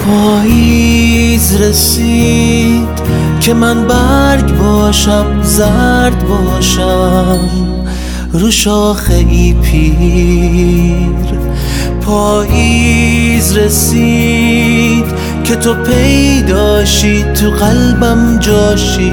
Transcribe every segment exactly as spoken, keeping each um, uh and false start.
پاییز رسید که من برگ باشم، زرد باشم رو شاخه ای پیر. پاییز رسید که تو پیداشی، تو قلبم جاشی،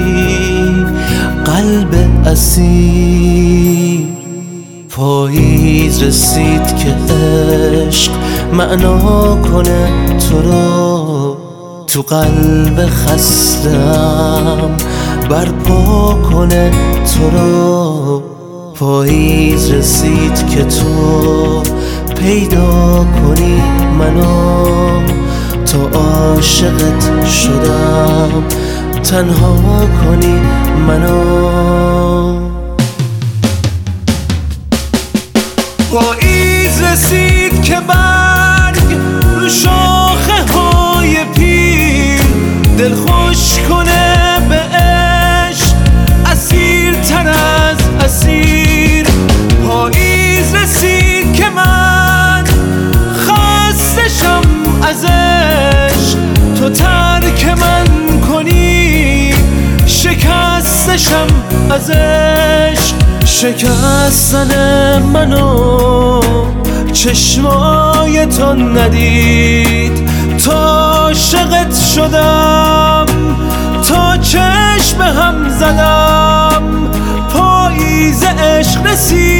قلب اسیر. پاییز رسید که عشق معنا کنه تو رو، تو قلب خستم برپا کنه تو رو. پاییز رسید که تو پیدا کنی منو، تو عاشقت شدم تنها کنی منو. پاییز رسید که برگ رو شاخه های پیر دل خوش کنه به عشق، اسیر تر از اسیر. پاییز رسید که من خستشم از عشق، تو ترک من کنی، شکستشم از عشق. شکستن منو چشمای تو ندید، تا عاشقت شدم، تا چشم هم زدم. پاییز عشق رسید